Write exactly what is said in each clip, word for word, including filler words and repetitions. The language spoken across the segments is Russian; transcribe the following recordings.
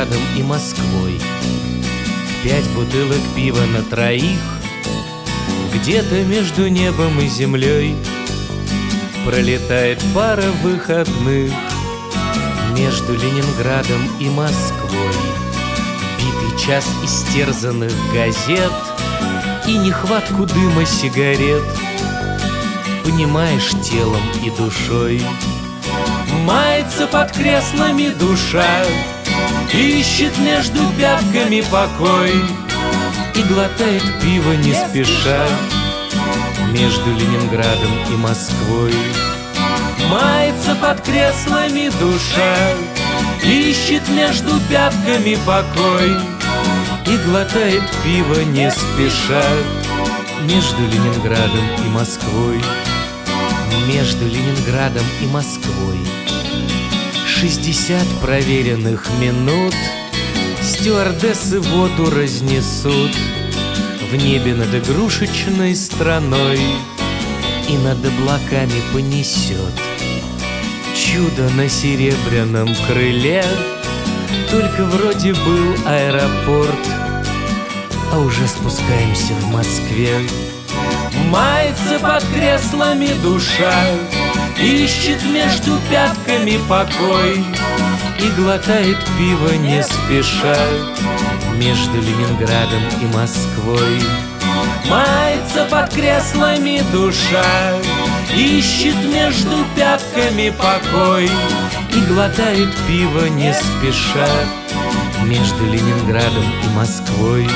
Ленинградом и Москвой. Пять бутылок пива на троих, где-то между небом и землей пролетает пара выходных между Ленинградом и Москвой. Битый час истерзанных газет и нехватку дыма сигарет понимаешь телом и душой. Мается под креслами душа, ищет между пятками покой и глотает пиво не спеша между Ленинградом и Москвой. Мается под креслами душа, ищет между пятками покой и глотает пиво не спеша между Ленинградом и Москвой. Между Ленинградом и Москвой шестьдесят проверенных минут стюардессы воду разнесут в небе над игрушечной страной, и над облаками понесет чудо на серебряном крыле. Только вроде был аэропорт, а уже спускаемся в Москве. Мается под креслами душа, ищет между пятками покой и глотает пиво не спеша между Ленинградом и Москвой. Мается под креслами душа, ищет между пятками покой и глотает пиво не спеша между Ленинградом и Москвой.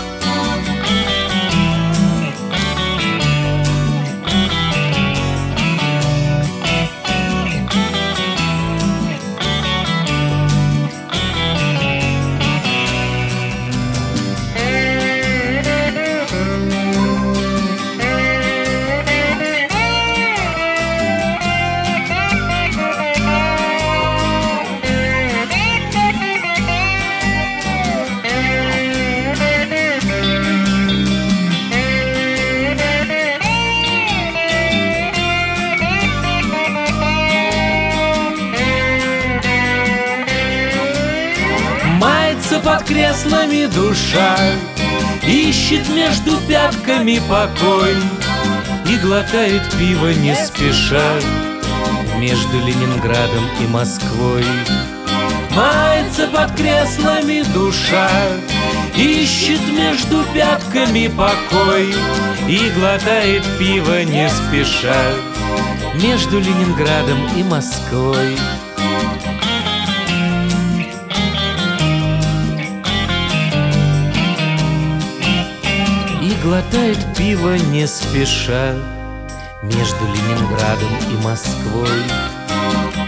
Под креслами душа, ищет между пятками покой и глотает пиво не спеша между Ленинградом и Москвой. Мается под креслами душа, ищет между пятками покой и глотает пиво не спеша между Ленинградом и Москвой. Глотает пиво не спеша между Ленинградом и Москвой.